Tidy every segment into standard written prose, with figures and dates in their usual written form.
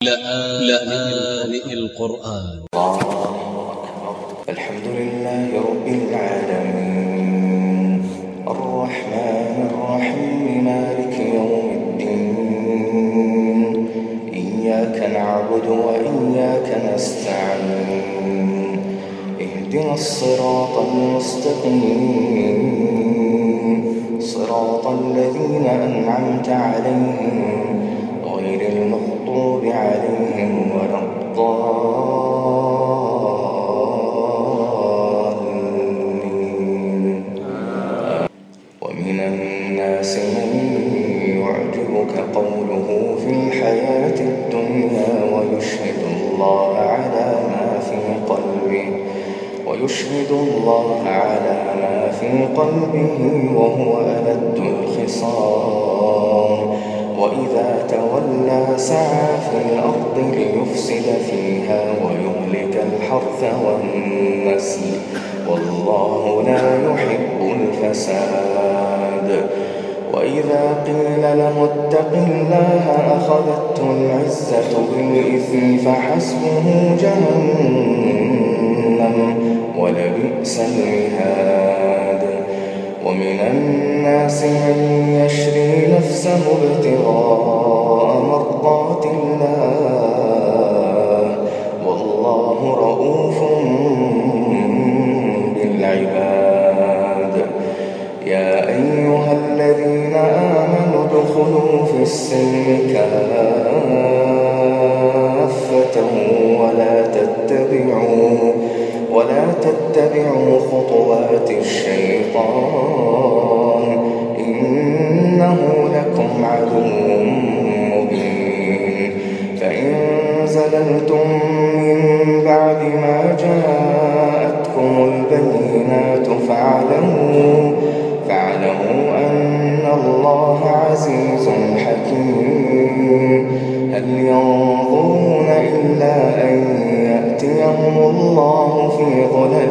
لآن القرآن. الله أكبر. الحمد لله رب العالمين الرحمن الرحيم مالك يوم الدين إياك نعبد وإياك نستعين اهدنا الصراط المستقيم صراط الذين أنعمت عليهم غير المغضوب عليهم ولا الضالين. ومن الناس من يعجبك قوله في الحياة الدنيا ويشهد الله على ما في قلبه وهو ألد الخصام وإذا تولى سعى في الأرض ليفسد فيها ويهلك الحرث والنسل والله لا يحب الفساد. وإذا قيل له اتق الله أخذته العزة بالإثم فحسبه جهنم ولبئس المهاد. ومن الناس من يشري نفسه ابتغاء مرضات الله والله رؤوف بالعباد. يا أيها الذين آمنوا ادخلوا في السلم كافة ولا تتبعوا خطوات الشيطان إنه لكم عدو مبين. فإن زللتم من بعد ما جاءتكم البينات فاعلموا أن الله عزيز حكيم. هل ينظرون إلا أن يأتيهم الله في ظلل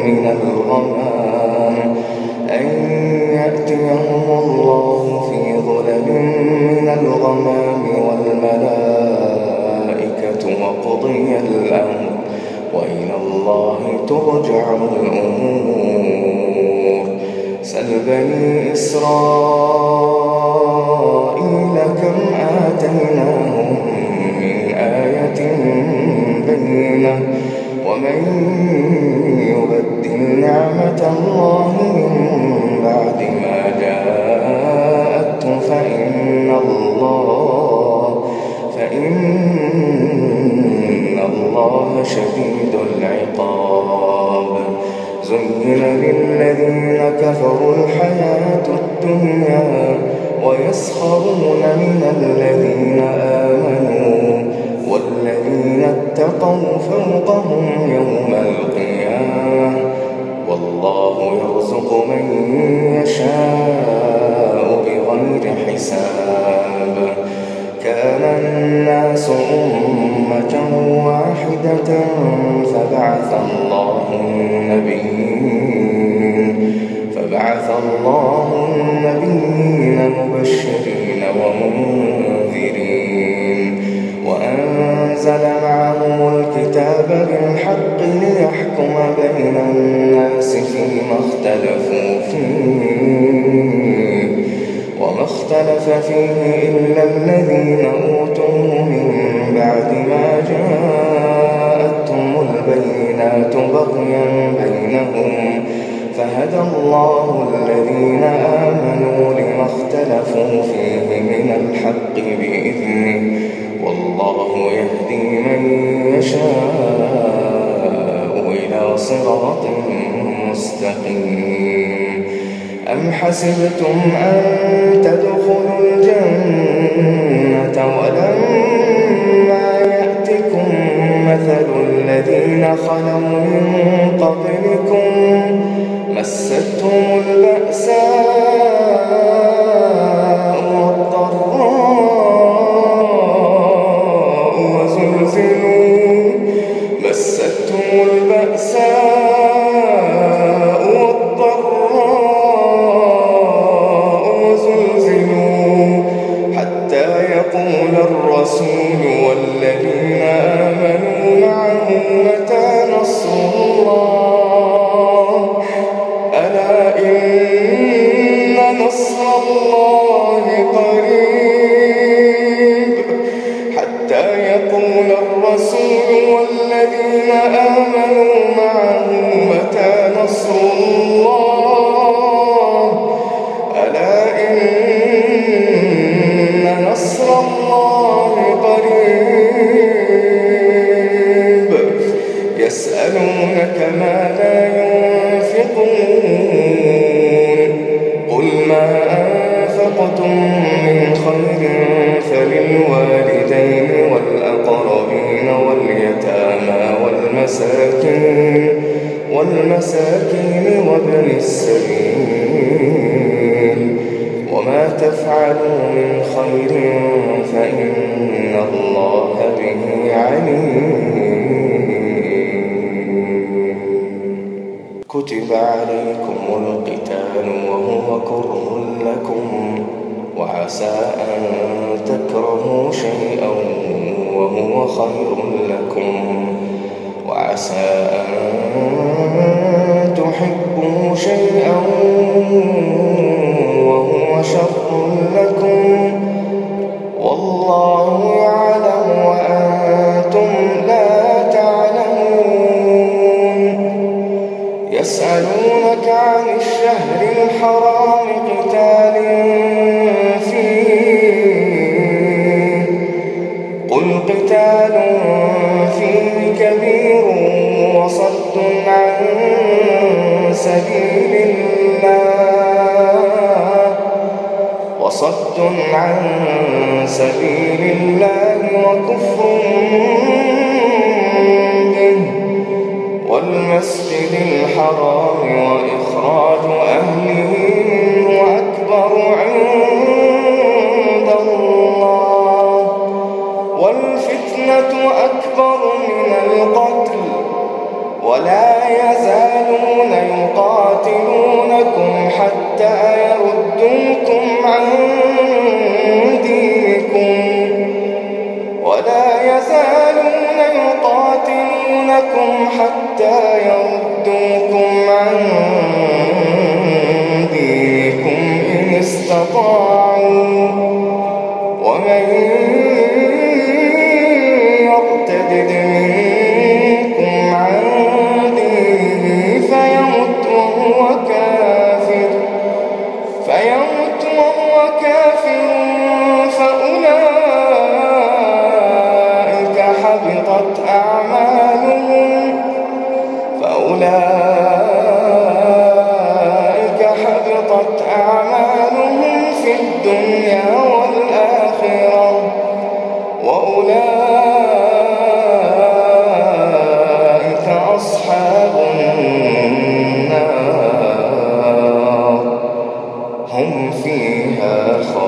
من الغمام والملائكة وقضي الأمر وإلى الله ترجع الأمور. سل بني إسرائيل كم آتيناهم من آية بينة ومن يبدل نعمة الله من بعد ما جاءته فإن الله شديد العقاب. زين للذين كفروا الحياة الدنيا ويسخرون من الذين آمنوا والذين اتقوا فوقهم يوم القيامة والله يرزق من يشاء بغير حساب. كان الناس أمة واحدة فبعث الله النبيين مبشرين ومنذرين وأنزل معهم الكتاب بالحق ليحكم بين الناس فيما اختلفوا فيه وما اختلف فيه إلا الذين أوتوه من بعد ما جاءتهم البينات بغيا بينهم فهدى الله الذين آمنوا لما اختلفوا فيه من الحق بإذنه والله يهدي من يشاء إلى صراط مستقيم. أم حسبتم أن تدخلوا الجنة ولما يأتكم مثل الذين خلوا من قبلكم مستهم البأساء والضراء وزلزلوا حتى يقول الرسول يسألونك ماذا ينفقون قل ما أنفقتم من خير فللوالدين والأقربين واليتامى والمساكين وابن السبيل وما تفعلوا من خير فإن الله به عليم. كتب عليكم القتال وهو كره لكم وعسى أن تكرهوا شيئا وهو خير لكم وعسى أن تحبوا شيئا وهو شر لكم والله يعلم وأنتم لا تعلمون. يسألونك عن الشهر الحرام قتال فيه قل قتال فيه كبير وصد عن سبيل الله وكفر به والمسجد الحرام وإخراج أهله أكبر عند الله والفتنة أكبر من القتل ولا يزالون يقاتلونكم حتى يردوكم عن دينكم إن استطاعوا ومن يرتد منكم عن دينه فيمت وهو كافر فأولئك حبطت أعمالهم في الدنيا والآخرة وأولئك أصحاب النار هم فيها خالدون.